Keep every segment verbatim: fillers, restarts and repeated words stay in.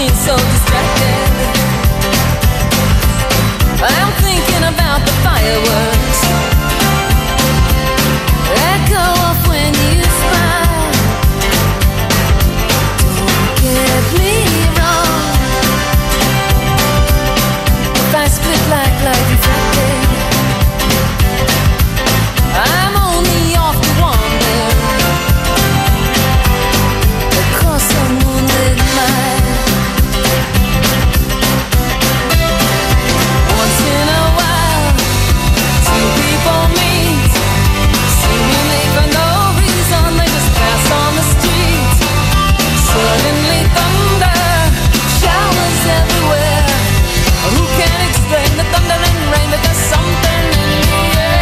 me so distracted. I'm thinking about the fireworks that go off when you smile. Don't get me wrong, if I split like light reflected, I'm only off to wander across a moonlit night. Once in a while, two people meet, seemingly for no reason. They just pass on the street. Suddenly thunder, showers everywhere. Who can explain the thunder and rain? But there's something in the air.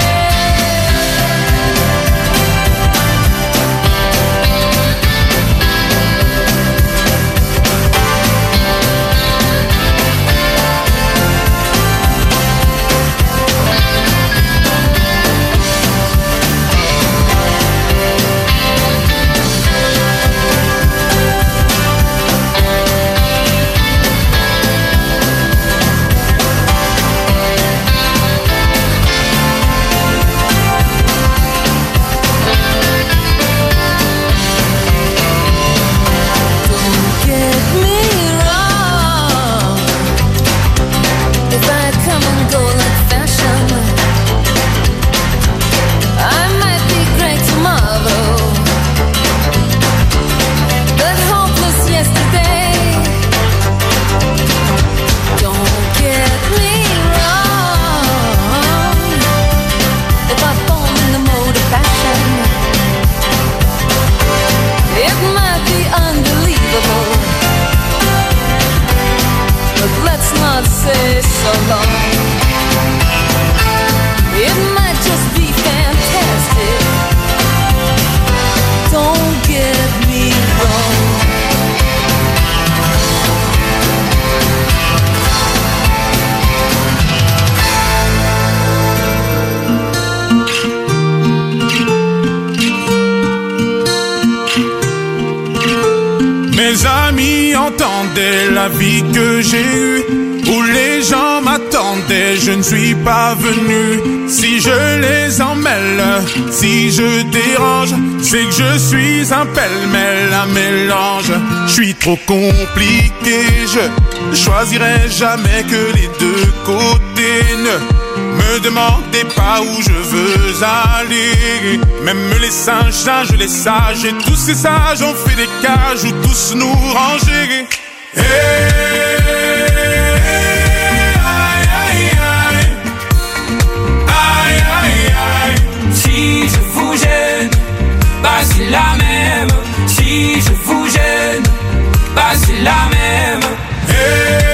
Mes amis entendaient la vie que j'ai eue, où les gens m'attendaient, je ne suis pas venu. Si je les emmêle, si je dérange, c'est que je suis un pêle-mêle, un mélange. Je suis trop compliqué, je choisirai jamais que les deux côtés. Ne me demandez pas où je veux aller. Même les singes, singes, les sages, et tous ces sages ont fait des cages où tous nous ranger. Hey, aïe, aïe, aïe. Aïe, aïe, aïe. Si je vous gêne, bah c'est la même. Si je vous gêne, bah c'est la même. Hey.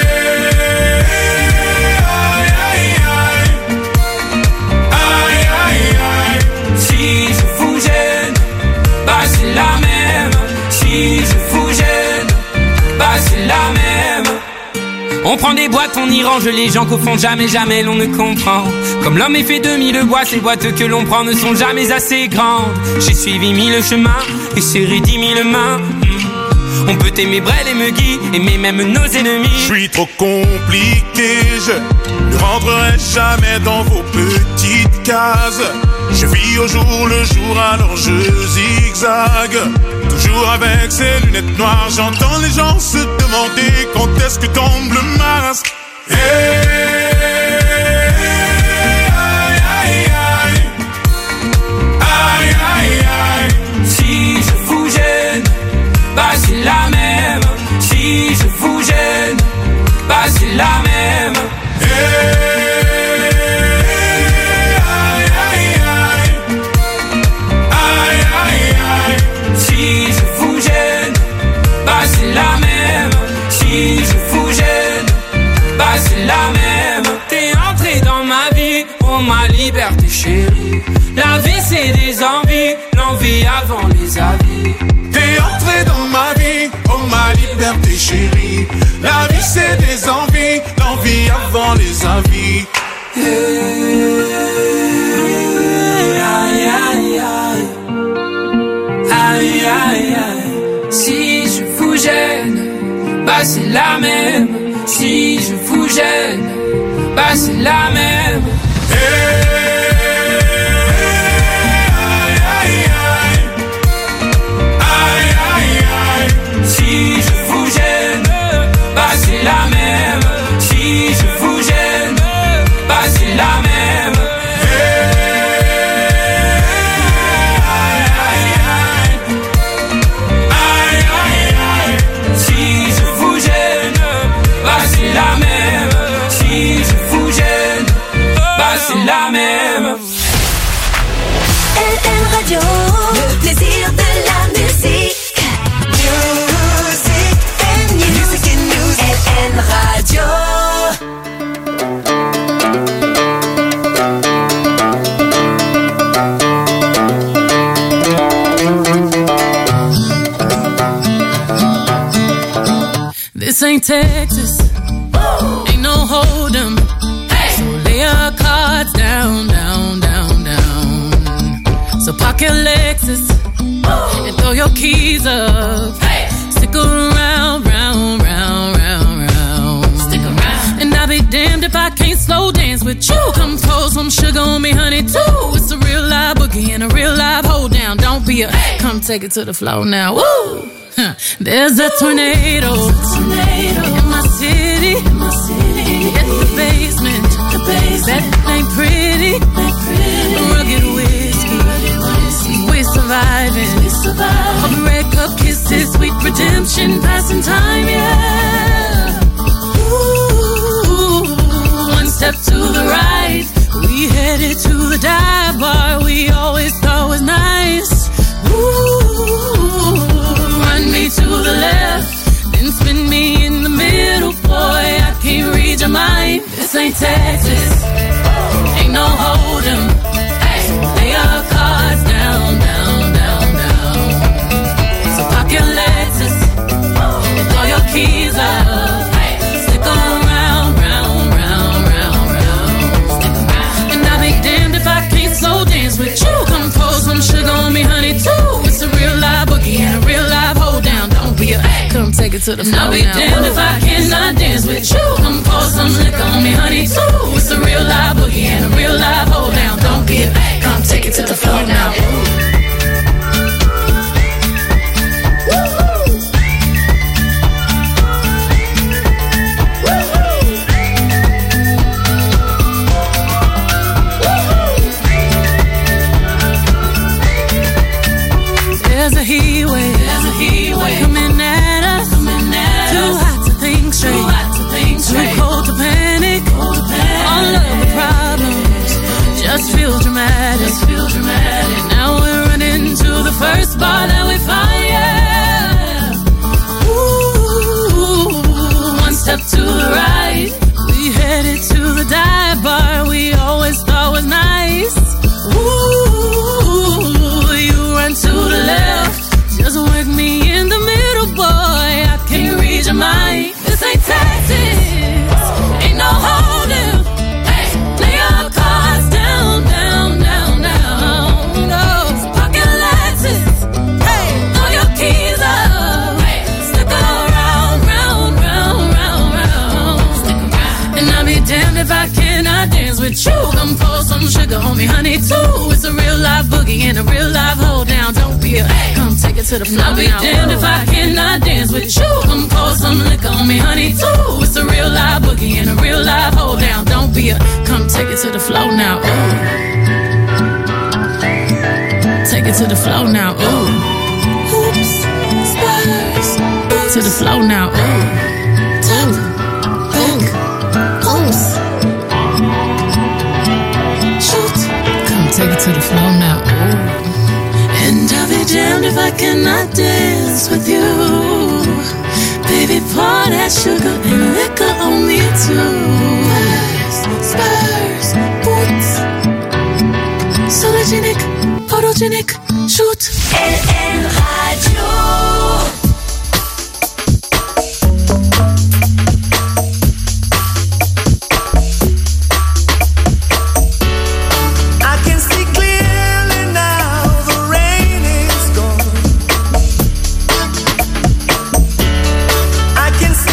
La même, si je vous gêne, bah c'est la même. On prend des boîtes, on y range les gens qu'au fond jamais, jamais l'on ne comprend. Comme l'homme est fait de mille bois, ces boîtes que l'on prend ne sont jamais assez grandes. J'ai suivi mille chemins et serré dix mille mains. On peut aimer Brel et Megui, aimer même nos ennemis. Je suis trop compliqué, je ne rentrerai jamais dans vos petites cases. Je vis au jour le jour, alors je zigzague. Toujours avec ces lunettes noires, j'entends les gens se demander quand est-ce que tombe le masque. Hey, aïe, aïe, aïe. Aïe, aïe, aïe. Si je vous gêne, bah c'est la même. Si je vous gêne, bah c'est la même. Hey. Si je vous gêne, bah c'est la même. Si je vous gêne, bah c'est la même. T'es entré dans ma vie, oh ma liberté chérie. La vie c'est des envies, l'envie avant les avis. T'es entré dans ma vie, oh ma liberté chérie. La vie c'est des envies, l'envie avant les avis. Hey, aïe, aïe, aïe. Aïe, aïe, aïe. Si je vous gêne, bah c'est la même. Si je vous gêne, bah c'est la même. Hey, aïe, aïe, aïe, aïe, aïe. Si je vous gêne, bah c'est la même. Si je vous gêne, bah c'est la même. La même, si je vous gêne, bah c'est la même. L M Radio, le plaisir de la musique. Music and news, music and news. L M Radio. This ain't Texas. Ain't no hold 'em. Hey. So lay your cards down, down, down, down. So park your Lexus Ooh. And throw your keys up. Hey. Stick around, round, round, round, round. Stick around. And I'll be damned if I can't slow dance with you. Come pour some sugar on me, honey, too. It's a real live boogie and a real live hold down. Don't be a hey. Come take it to the floor now. Woo! Huh. There's a tornado, tornado in my city, in my city. In the basement, the basement. That ain't pretty, ain't pretty. Rugged whiskey, rugged whiskey. We surviving, we surviving. All the red cup kisses, sweet redemption, passing time, yeah. Ooh, one step to the right, we headed to the dive bar we always thought was nice. Ooh, run me to the left, then spin me in the middle, boy, I can't read your mind. This ain't Texas, ain't no hold 'em. Hey, lay your cards down, down, down, down. So park your Lexus and throw your keys up. Hey, stick around, round, round, round, round. Stick around. And I'll be damned if I can't slow dance with you. Come pour some sugar on me, honey, too. It's a real live boogie and a real live hold down. Don't be a come take it to the floor. I'll be now. Damned if I cannot dance with you. Come pour some liquor on me, honey, too. It's a real live boogie and a real live hold down. Don't be a come take it to the floor now. There's a heat wave, there's a heat wave coming at us, coming at too us. Hot to think straight, too hot to think straight, too cold to panic, cold to panic. All of the problems just feel dramatic, just feel dramatic. Now we're running to the first bar that we find, yeah. Ooh, one step to the right, we headed to the dive bar we always thought was nice. Ooh, you run to the left, just work me in the middle, boy, I can't read your mind. This ain't Texas, ain't no holding. Hey, lay your cards down, down, down, down. No, park your Lexus, hey, throw your keys up. Hey, stick around, round, round, round, round. Stick around. And I'll be damned if I cannot dance with you. Come pour some sugar on me, honey, too. It's a real live boogie and a real live hold down. Don't be a come take it to the floor. I'll be damned if I cannot dance with you. Come pour some liquor on me, honey, too. It's a real live boogie and a real live hold down. Don't be a come take it to the floor now. Ooh. Take it to the floor now. Ooh. Hoops, spurs, to the floor now. Ooh. Top, back, pulse. Shoot. Come take it to the floor now. Ooh. And I'll be damned if I cannot dance with you. Baby, pour that sugar and liquor on me too. Spurs, spurs, boots. Sologenic, photogenic, shoot. L M Radio. I can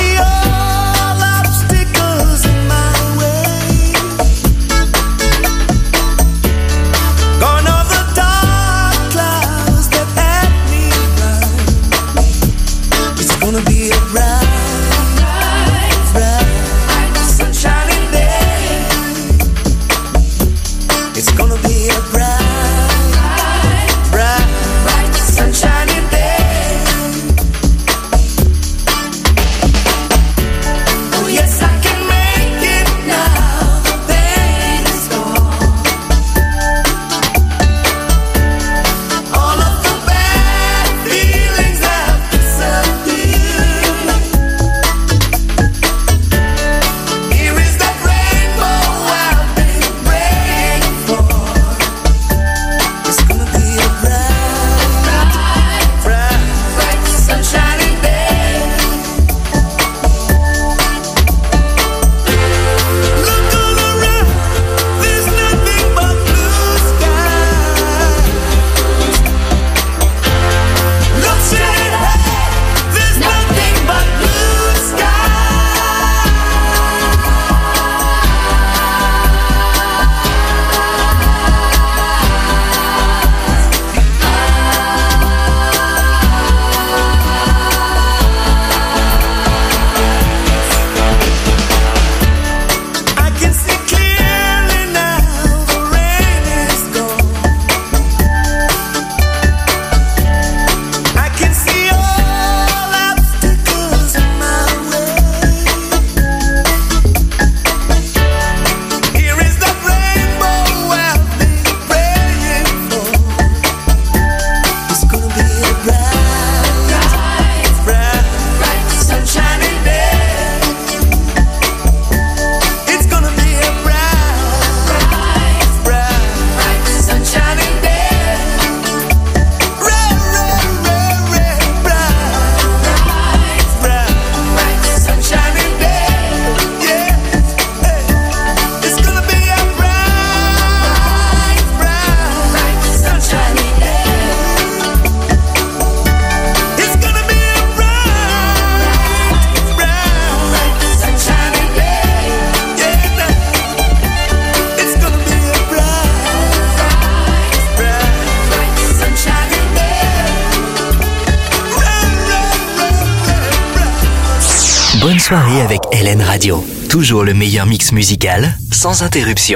Bonne soirée avec L N Radio. Toujours le meilleur mix musical, sans interruption.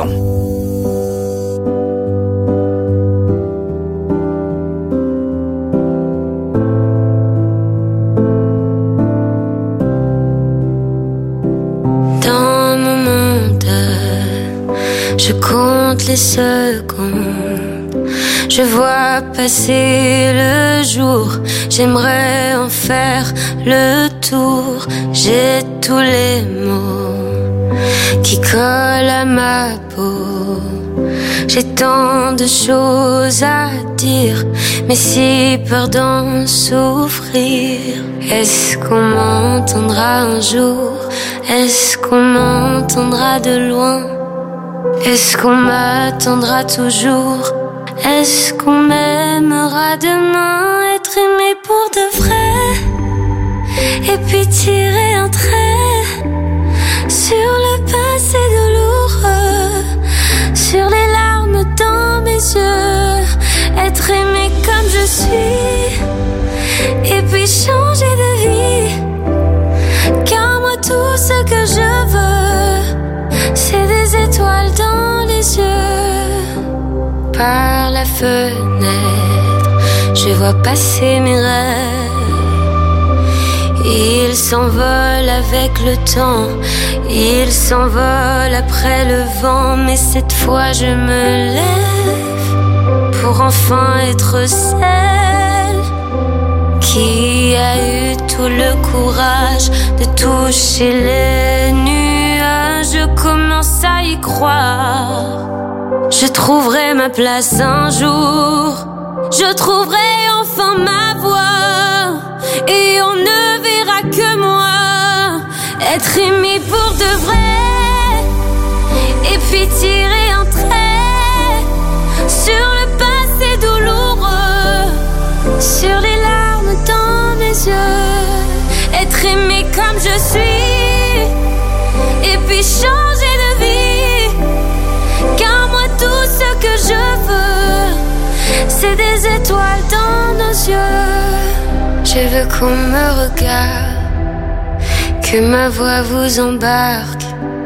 Dans mon monde, je compte les secondes. Je vois passer le jour, j'aimerais en faire le tour. J'ai tous les mots qui collent à ma peau. J'ai tant de choses à dire, mais si peur d'en souffrir. Est-ce qu'on m'entendra un jour? Est-ce qu'on m'entendra de loin? Est-ce qu'on m'attendra toujours? Est-ce qu'on m'aimera demain? Être aimé pour de vrai, et puis tirer un trait sur le passé douloureux, sur les larmes dans mes yeux. Être aimé comme je suis, et puis changer de vie. Car moi tout ce que je veux, c'est des étoiles dans les yeux. Par la fenêtre, je vois passer mes rêves. Ils s'envolent avec le temps, ils s'envolent après le vent. Mais cette fois je me lève pour enfin être celle qui a eu tout le courage de toucher les nuages. Je commence à y croire. Je trouverai ma place un jour. Je trouverai enfin ma voix, et on ne verra que moi. Être aimé pour de vrai, et puis tirer un trait sur le passé douloureux, sur les larmes dans mes yeux. Être aimé comme je suis, et puis changer de vie. Car moi tout ce que je veux, c'est des étoiles dans nos yeux. Je veux qu'on me regarde, que ma voix vous embarque.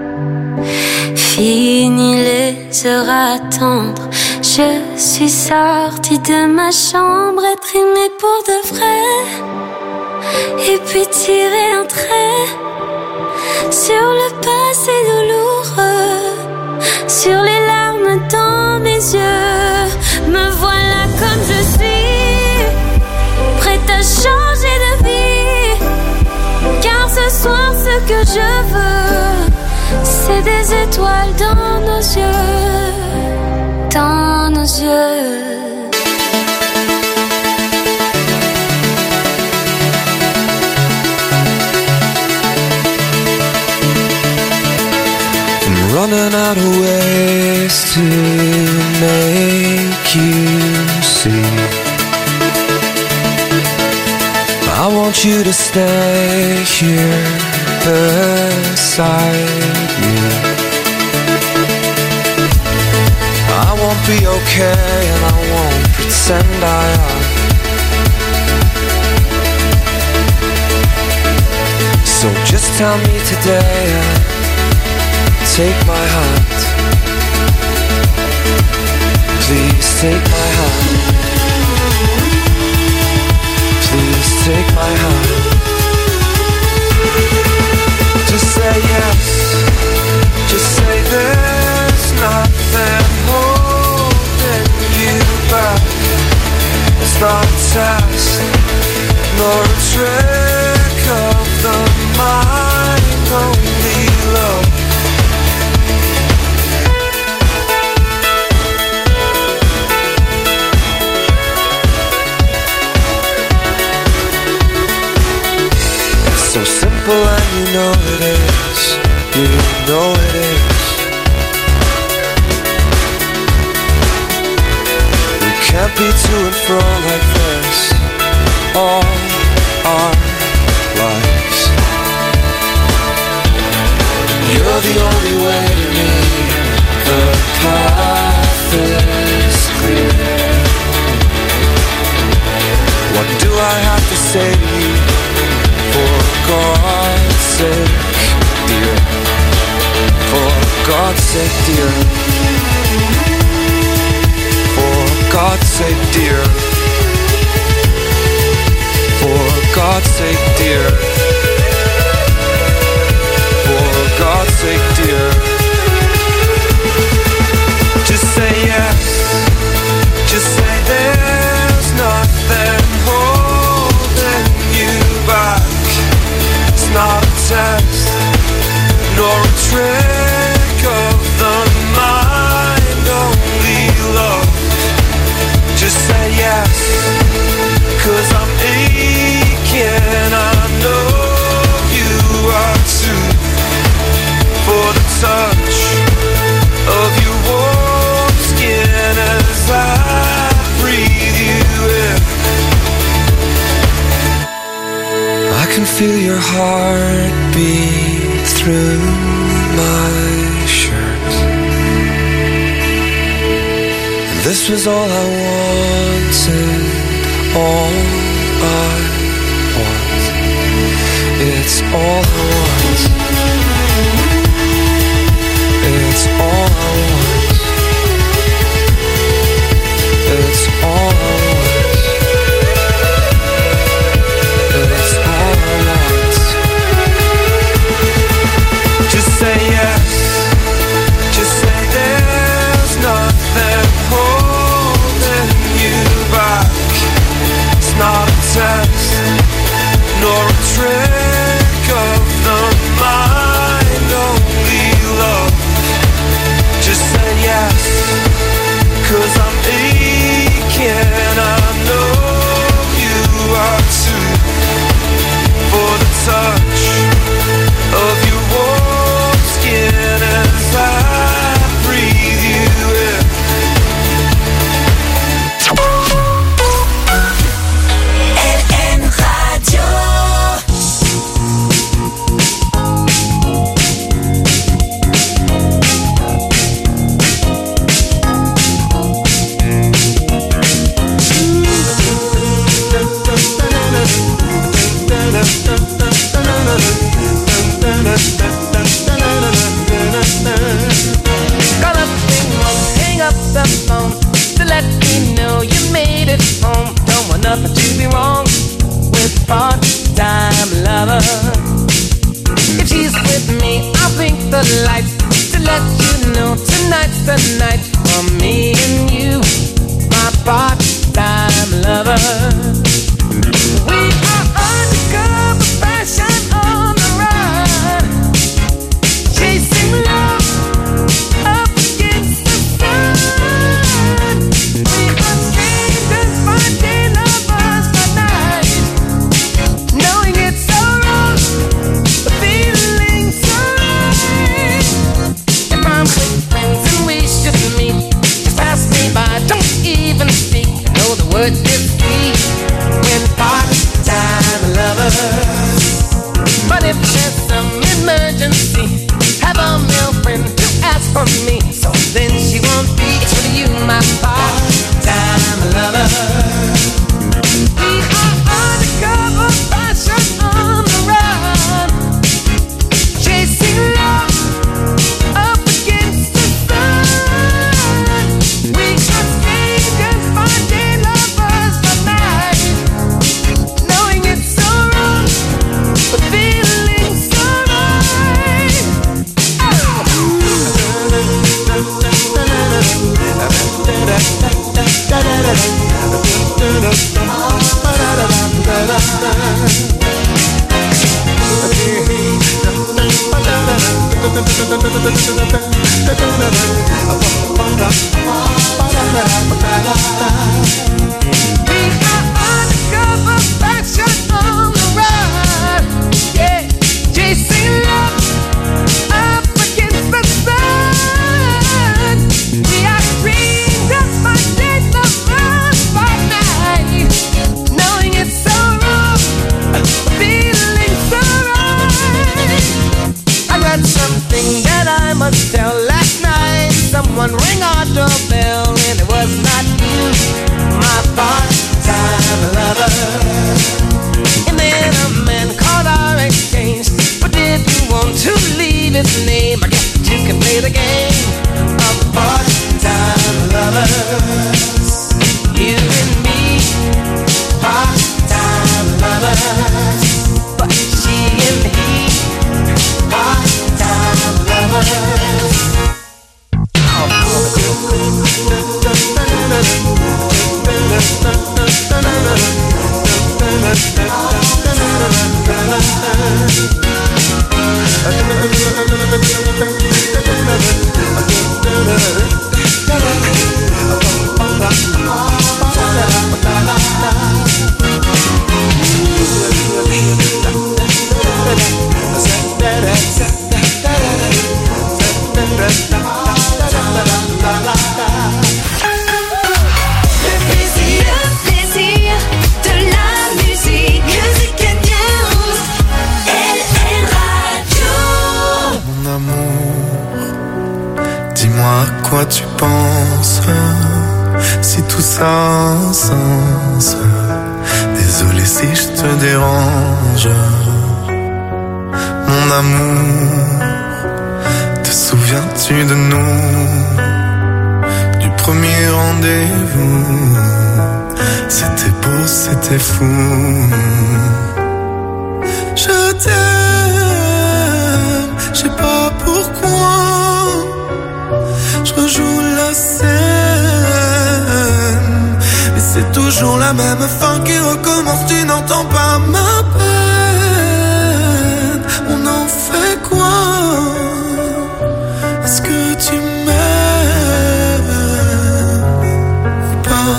Fini les heures à attendre, je suis sortie de ma chambre. Être aimée pour de vrai, et puis tirer un trait sur le passé douloureux, sur les larmes dans mes yeux. Me voilà comme je suis, prête à changer de vie. Car ce soir ce que je veux, c'est des étoiles dans nos yeux, dans nos yeux. Running out of ways to make you see. I want you to stay here beside me. I won't be okay and I won't pretend I am. So just tell me today and take my hand. Please take my hand. Please take my hand. Just say yes. Just say there's nothing holding you back. It's not a test, nor a trick of the mind, only love. So simple and you know it is, you know it is. We can't be to and fro like this all our lives. You're the only way to me, the path is clear. What do I have to say to you? For God's sake, sake, dear. For God's sake, dear. For God's sake, dear. For God's sake, dear. Just say yes. Just say there's nothing holding you back. It's not a test, nor a trick of the mind, only love. Just say yes, 'cause I'm aching, I know you are too. For the touch of your warm skin as I breathe you in. I can feel your heart beat through my shirt. And this was all I wanted, all I want. It's all I want. It's all I want. It's all I want. It's all I want. Just say yes. Just say there's nothing holding you back. It's not a test, nor a trick of the mind, only love. Just say yes, 'cause I'm aching, I know you are too. For the touch of your warm skin as I breathe you in. L N Radio. Call up and won't hang up the phone to let me know you made it home. Don't want nothing to be wrong with part-time lover. If she's with me, I'll blink the lights to let you know tonight's the night for me and you, my part-time lover. We are undercover fashion on the run, chasing love up against the sun. We are strangers, finding lovers by night, knowing it's so wrong, but feeling so right. If I'm with friends and we should meet, just pass me by, don't even speak. I know the word is sweet when part-time lovers. But if there's some emergency, have a male friend to ask for me, so then she won't be. It's for you, my part-time lover. We are undercover fashion on the run, chasing love up against the sun. We are strangers, finding lovers by night, knowing it's so wrong, but feeling so right. We are undercover fashion on the run, yeah, chasing love up against the sun. We are strangers, finding lovers by night, knowing it's so wrong, feeling so right. I got something that I must tell. Last night, someone rang our doorbell, and it was not you, my part-time lover. And then a man called our exchange, but didn't want to leave his name. I guess you can play the game of part-time lovers. You and me, part-time lovers. But she and he, part-time lovers. Quoi tu penses si tout ça a un sens? Désolé si je te dérange. Mon amour, te souviens-tu de nous? Du premier rendez-vous, c'était beau, c'était fou. Je t'aime, je sais pas pourquoi. Je rejoue la scène, mais c'est toujours la même fin qui recommence. Tu n'entends pas ma peine. On en fait quoi? Est-ce que tu m'aimes ou pas?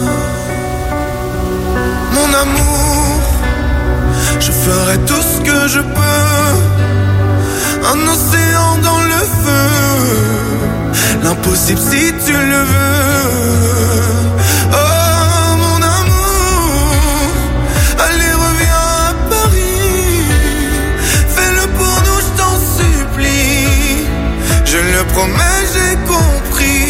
Mon amour, je ferai tout ce que je peux. Un océan dans le feu, l'impossible si tu le veux. Oh mon amour, allez reviens à Paris. Fais-le pour nous, je t'en supplie. Je le promets, j'ai compris.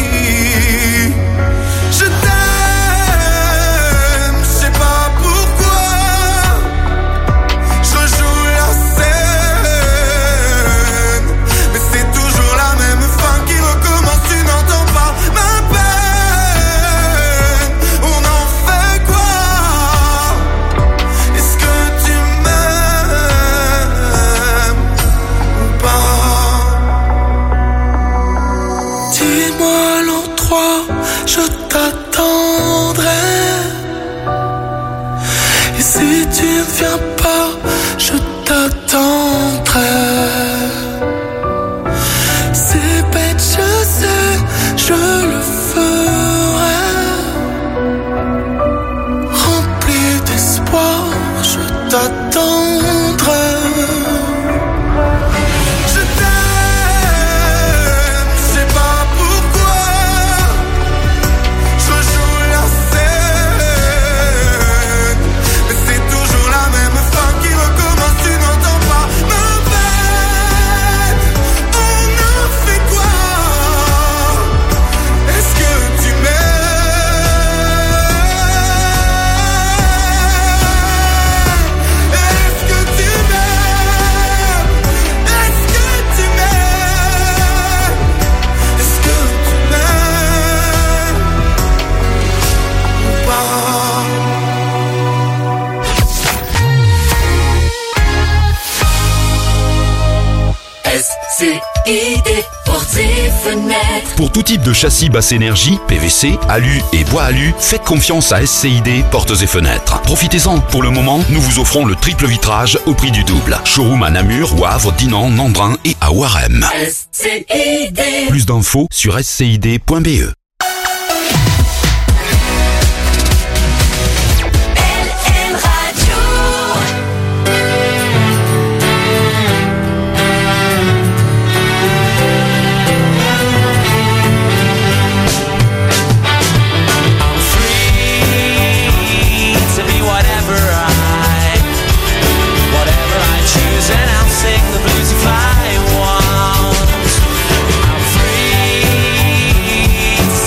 Je t'aime, je sais pas pourquoi. Je joue la scène, mais c'est toujours la même fin qui recommence. Tu n'entends pas ma peine. On en fait quoi? Est-ce que tu m'aimes ou pas? Dis-moi l'endroit, je t'attendrai. Et si tu ne viens pas, je t'attendrai. C'est bête, je sais, je le ferai. Rempli d'espoir, je t'attendrai. Je t'aime, je sais pas pourquoi. Je joue la scène, mais c'est toujours la même fin qui recommence. Tu n'entends pas ma peine. On en fait quoi? Est-ce que tu m'aimes? Est-ce que tu m'aimes? Est-ce que tu m'aimes? Est-ce que tu m'aimes ou pas? S C I D Portes et Fenêtres. Pour tout type de châssis basse énergie, P V C, alu et bois alu, faites confiance à S C I D Portes et Fenêtres. Profitez-en, pour le moment, nous vous offrons le triple vitrage au prix du double. Showroom à Namur, Wavre, Dinan, Nandrin et à Warem. S C I D. Plus d'infos sur s c i d point b e. L N Radio. I'm free to be whatever I, whatever I choose, and I'll sing the blues if I want. I'm free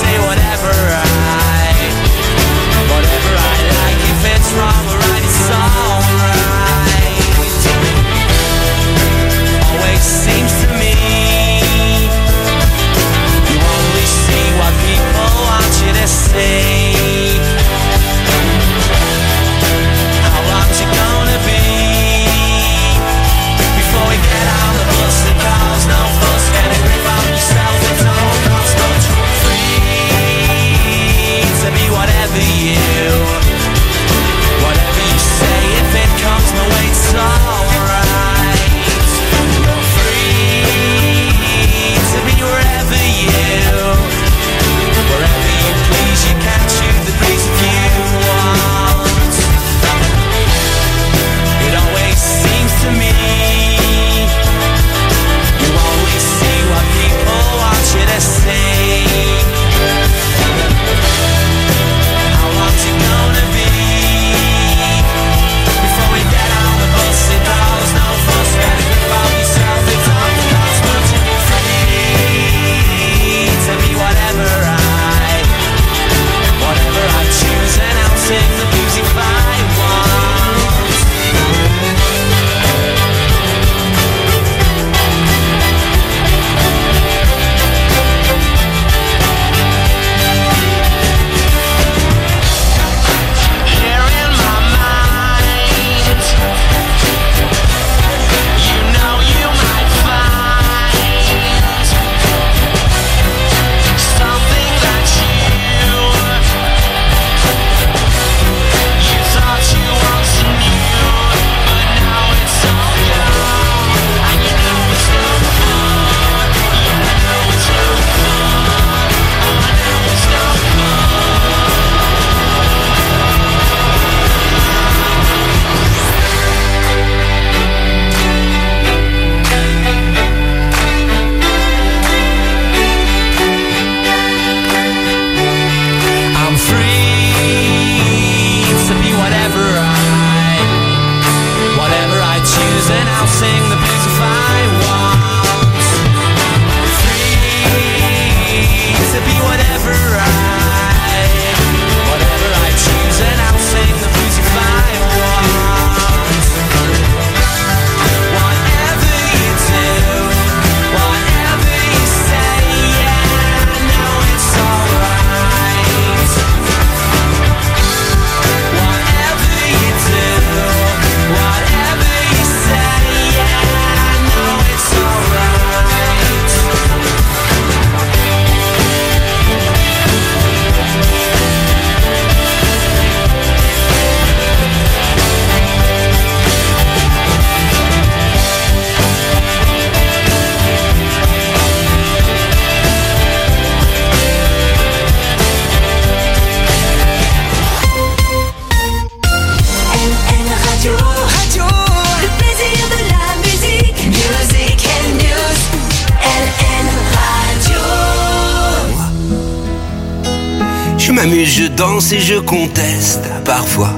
m'amuse, je danse et je conteste parfois.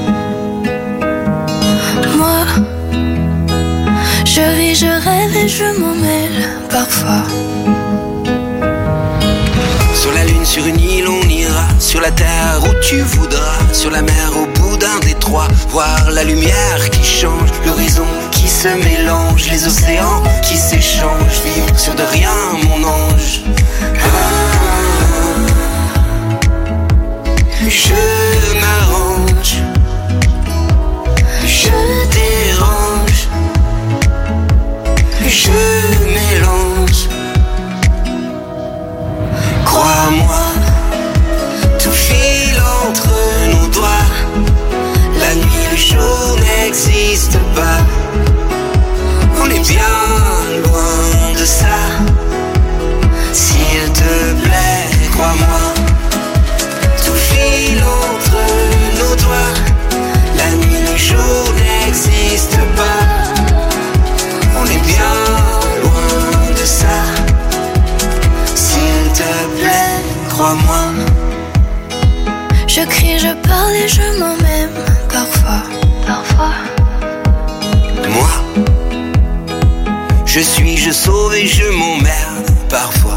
Moi, je ris, je rêve et je m'en mêle parfois. Sur la lune, sur une île, on ira. Sur la terre où tu voudras. Sur la mer, au bout d'un détroit. Voir la lumière qui change, l'horizon qui se mélange, les océans qui s'échangent. Vivre sur de rien, mon ange. Ah, je m'arrange, je dérange, je mélange. Crois-moi, tout file entre nos doigts. La nuit, le jour n'existe pas. On est bien loin de ça. S'il te plaît, crois-moi, tout file entre nos doigts. La nuit, le jour n'existe pas. On est bien loin de ça. S'il te plaît, crois-moi. Je crie, je parle et je m'en même parfois, parfois. Moi, je suis, je sauve et je m'emmerde parfois.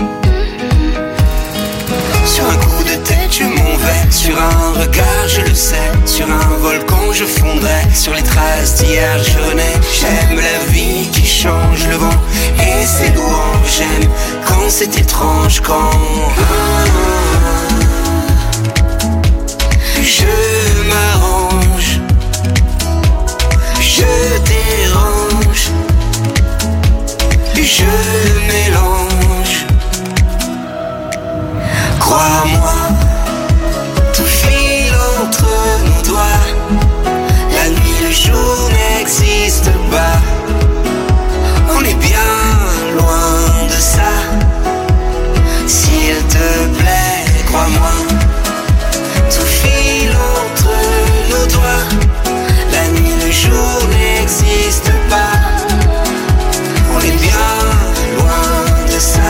Sur un coup de tête, je m'en vais. Sur un regard, je le sais. Sur un volcan, je fondrai. Sur les traces d'hier, je renais. J'aime la vie qui change, le vent et ses louanges. J'aime quand c'est étrange, quand je m'arrange, je dérange, je mélange. Crois-moi, tout file entre nos doigts. La nuit, le jour n'existe pas. On est bien loin de ça. S'il te plaît, crois-moi, tout file entre nos doigts. La nuit, le jour n'existe pas. On est bien loin de ça.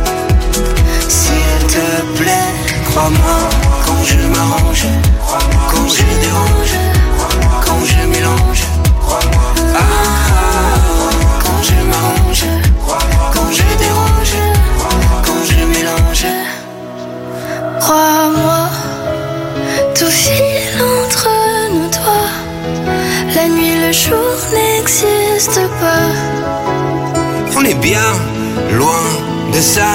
S'il te plaît, crois-moi, quand je m'arrange, quand je dérange, quand je mélange. Ah, quand je m'arrange, quand je dérange, quand je mélange. Crois-moi, tout file entre nos doigts. La nuit, le jour n'existe pas. On est bien loin de ça.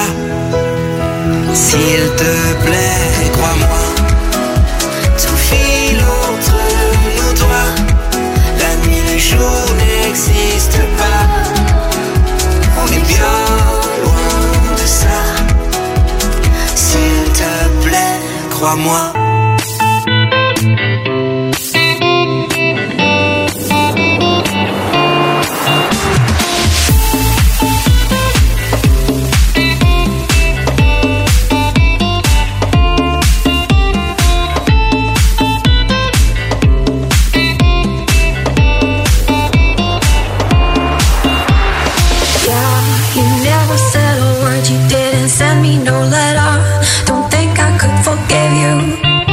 S'il te plaît, crois-moi, tout file entre nos doigts. La nuit, le jour n'existe pas. On est bien loin de ça. S'il te plaît, crois-moi. Send me no letter. Don't think I could forgive you.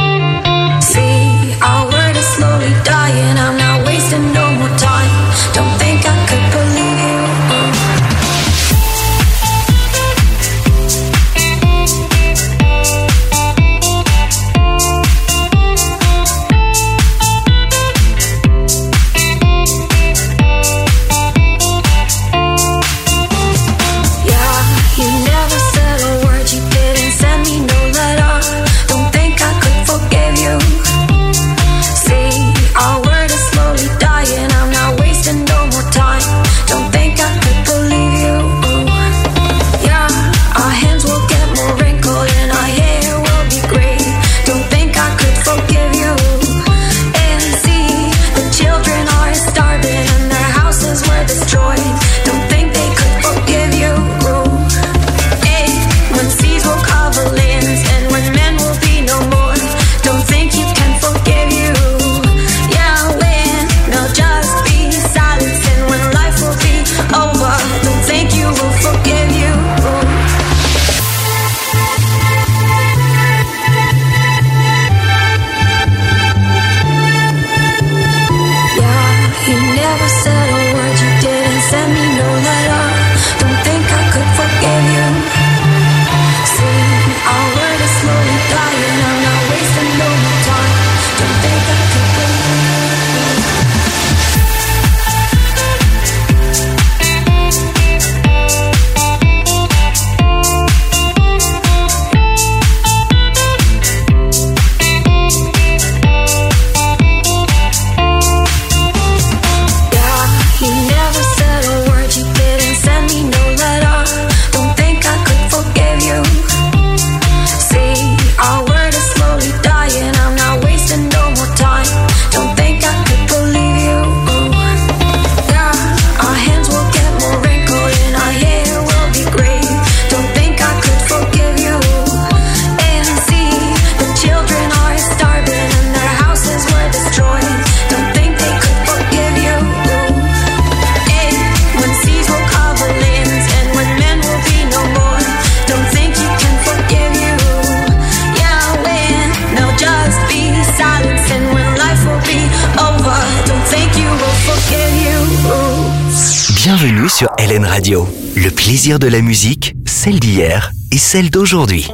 sur L N Radio. Le plaisir de la musique, celle d'hier et celle d'aujourd'hui.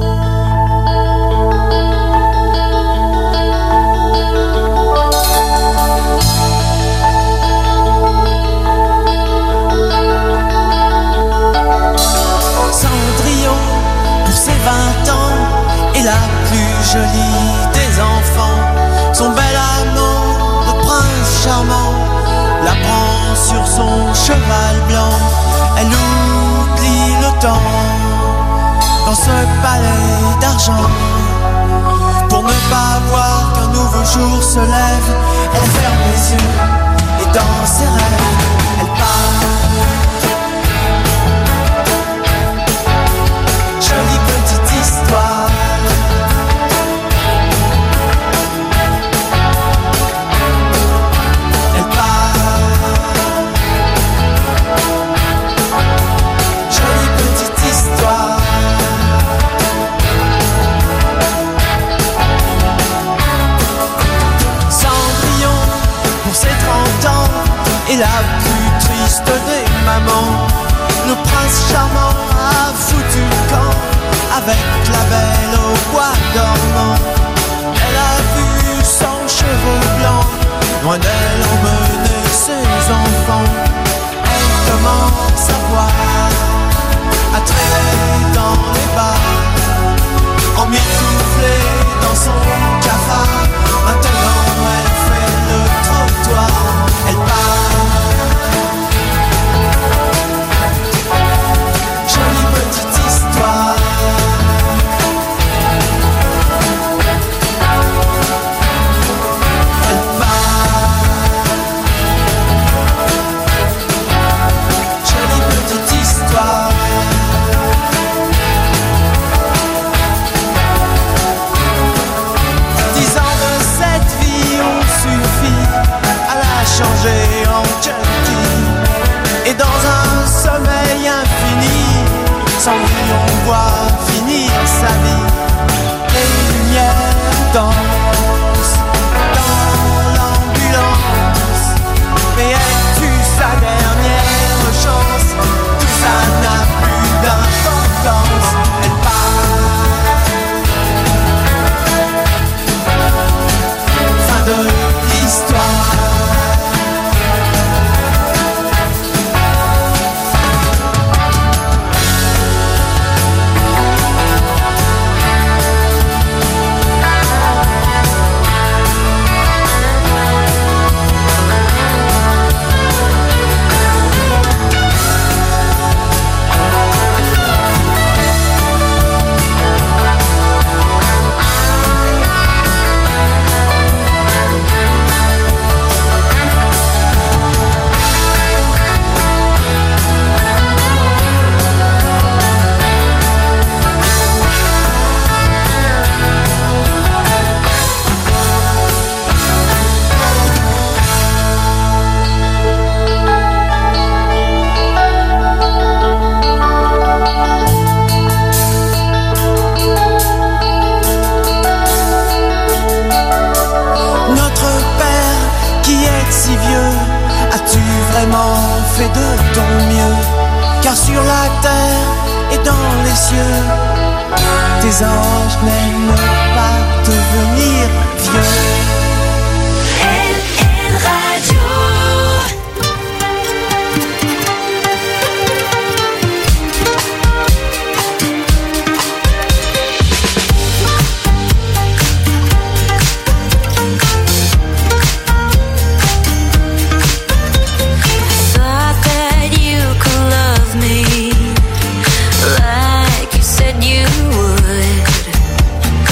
Cendrillon, pour ses vingt ans, est la plus jolie des enfants. Son bel amant, le prince charmant, la prend sur son cheval blanc. Elle oublie le temps dans ce palais d'argent. Pour ne pas voir qu'un nouveau jour se lève, elle ferme les yeux et dans ses rêves, elle part. Jolie petite histoire. Et la plus triste des mamans, le prince charmant a foutu le camp avec la belle au bois dormant. Elle a vu son cheveu blanc, loin d'elle emmener ses enfants. Elle commence à boire, à traîner dans les bars, emmitouflée dans son cafard. Maintenant elle fait le trottoir, elle part. Changé en junkie et dans un sommeil infini, Cendrillon voit finir sa vie. Les lumières dansent dans l'ambulance, mais elle tue sa dernière chance. Tout ça n'a plus d'importance. Elle part. Fin de l'histoire. Fais de ton mieux, car sur la terre et dans les cieux, tes anges n'aiment pas devenir vieux. L N Radio. Me like you said you would.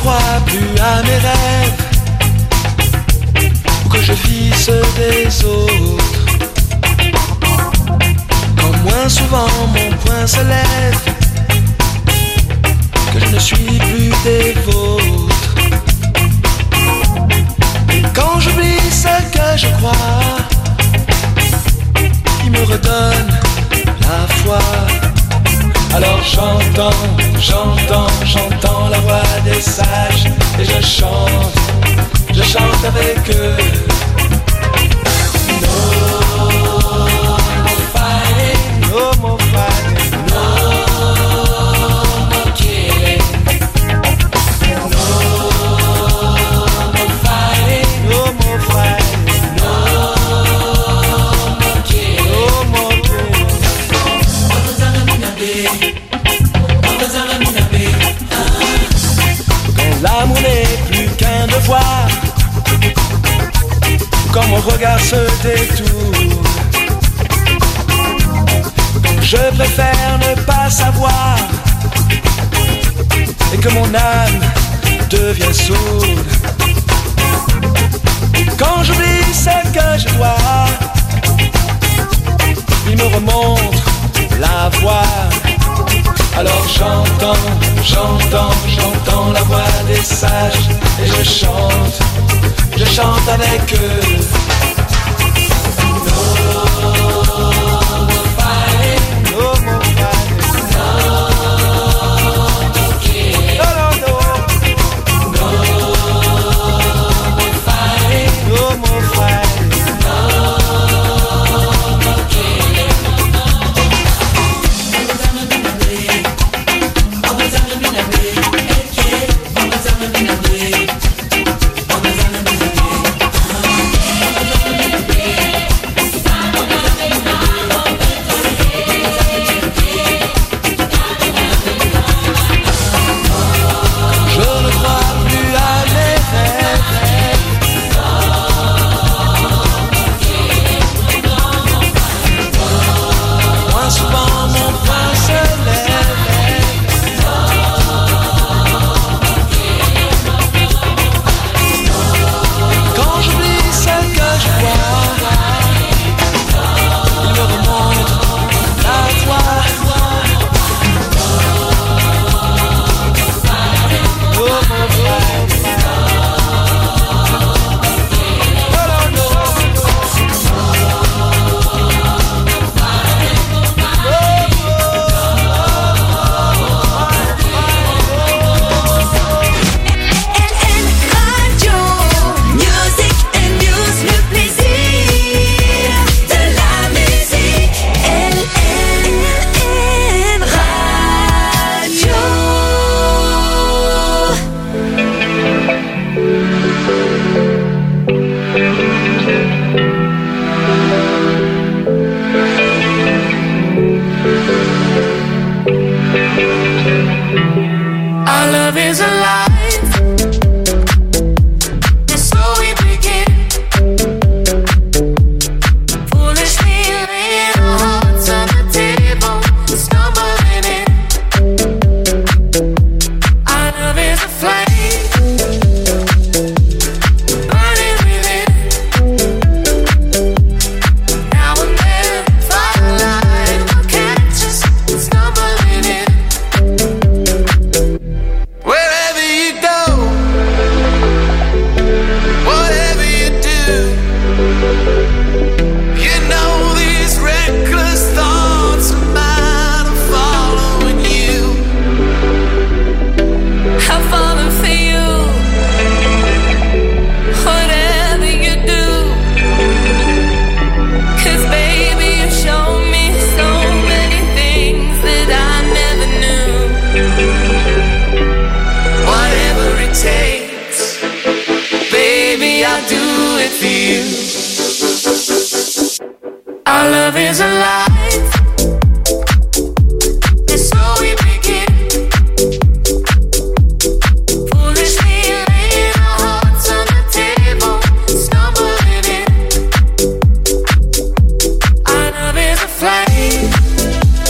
crois plus à mes rêves, ou que je vis ceux des autres. Quand moins souvent mon poing se lève, que je ne suis plus des vôtres. Et quand j'oublie ce que je crois, il me redonne la foi. Alors j'entends, j'entends, j'entends la voix des sages, et je chante, je chante avec eux. No more fighting, no more fighting, no more killing. No more fighting, no more fighting, no more killing, no more killing. Quand l'amour n'est plus qu'un devoir, quand mon regard se détourne, je préfère ne pas savoir, et que mon âme devient sourde. Quand j'oublie ce que je dois, il me remonte la voix. Alors j'entends, j'entends, j'entends la voix des sages, et je chante, je chante avec eux. No more fighting, no more fighting, no more killing. No, no, no. No more fighting, no more fighting, no more killing.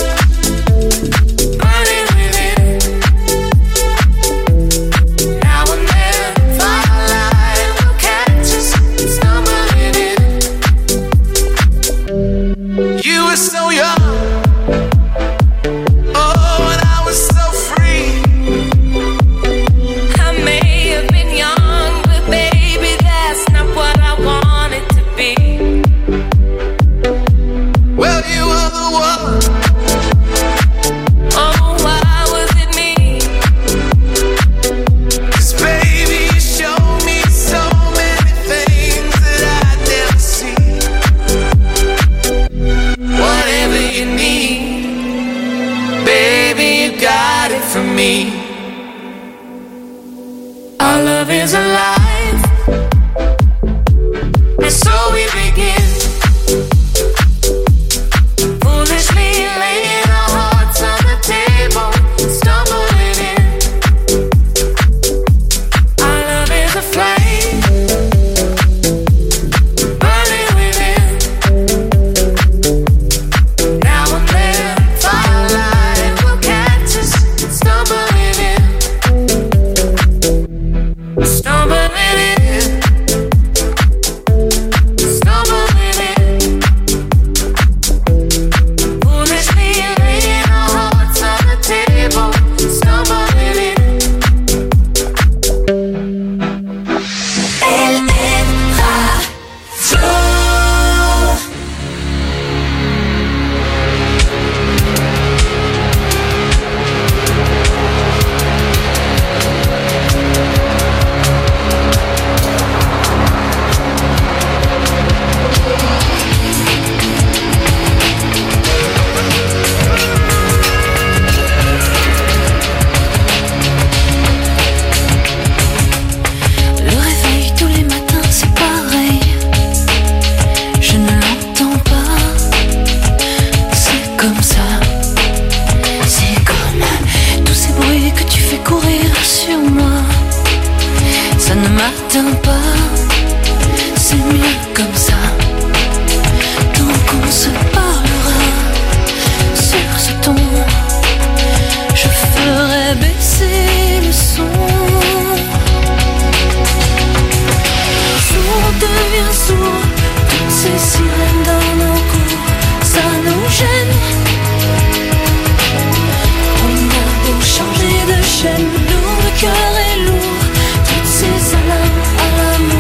Now me. Our love is alive, and so we begin. Foolishly laying our hearts on the table, stumbling in. Our love is a flame, burning within. Now and then, firelight will catch us, stumbling in. Stumbling in, stumbling in. Foolishly laying our hearts on the table, stumbling in. L N Radio. Le réveil tous les matins c'est pareil, je ne l'entends pas. C'est comme ça, c'est comme tous ces bruits que tu fais courir sur moi. Ça ne m'atteint pas, c'est mieux comme ça. Tant qu'on se parlera sur ce ton, je ferai baisser le son. Sourd devient sourd, toutes ces sirènes dans nos cours, ça nous gêne. On a beau changer de chaîne, nous le cœur est lourd, toutes ces alarmes à l'amour.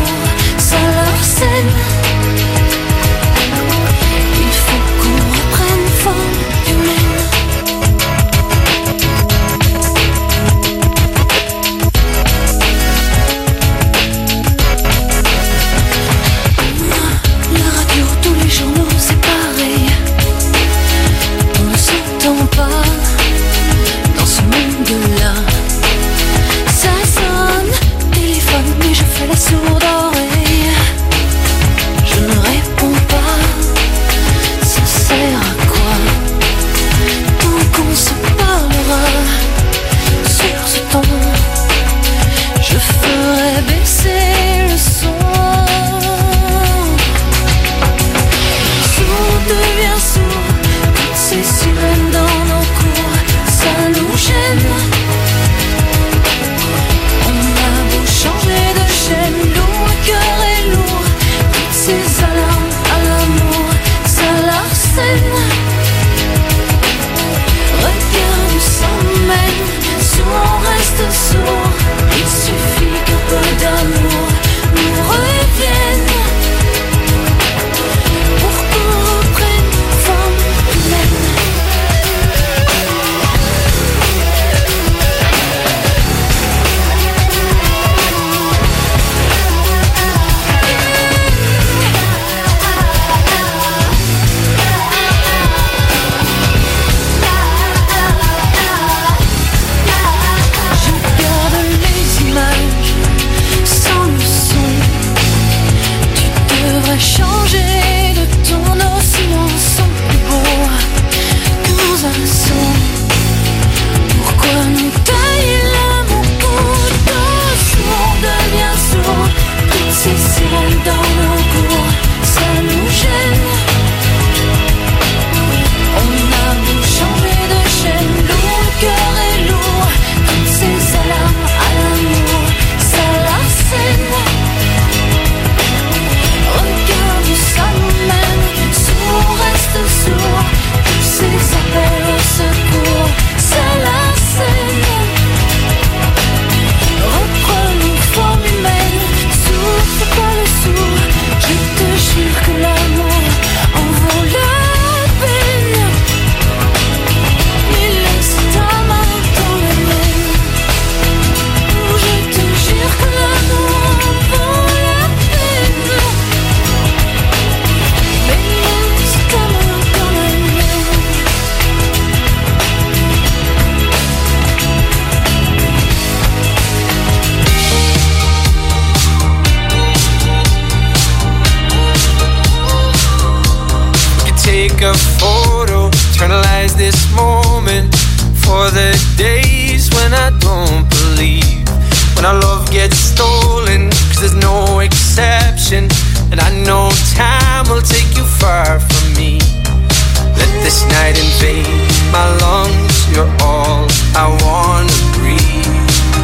eternalize this moment for the days when I don't believe, when our love gets stolen, cause there's no exception, and I know time will take you far from me. Let this night invade my lungs, you're all I wanna breathe.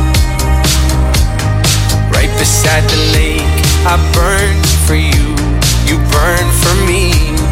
Right beside the lake, I burn for you, you burn for me.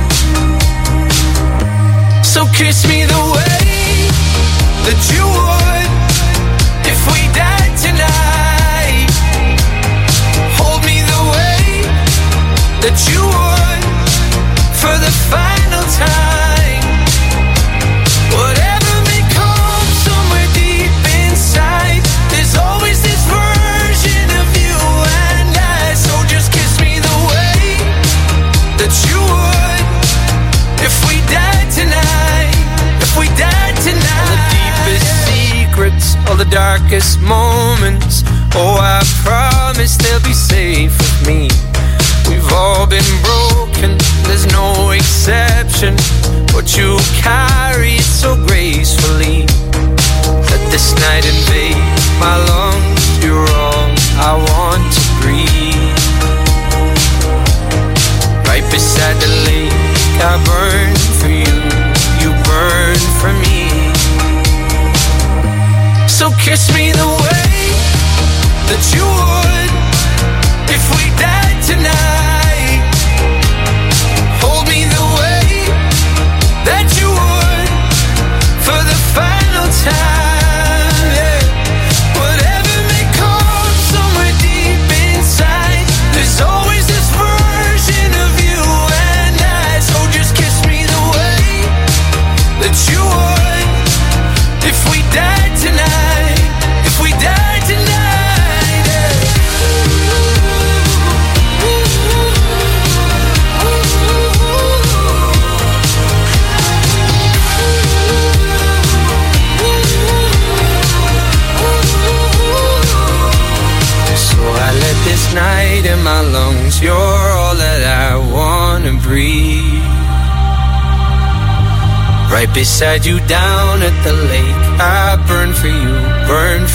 So kiss me the way that you would if we died tonight. Hold me the way that you would for the final time. Whatever may come somewhere deep inside, there's always this version of you and I. So just kiss me the way that you would if we died tonight. If we died tonight. All the deepest secrets, all the darkest moments, oh, I promise they'll be safe with me. We've all been broken, there's no exception, but you carry it so gracefully. Let this night invade my lungs, you're all I want to breathe. Right beside the lake, I burn for you, you burn for me. So kiss me the way that you would if we died tonight. Hold me the way that you would for the final time, yeah. Whatever may come somewhere deep inside, there's always this version of you and I. So just kiss me the way that you would if we died tonight. If we died tonight, yeah. So I let this night in my lungs, you're all that I wanna breathe. Right beside you down at the lake, I burn for you, burn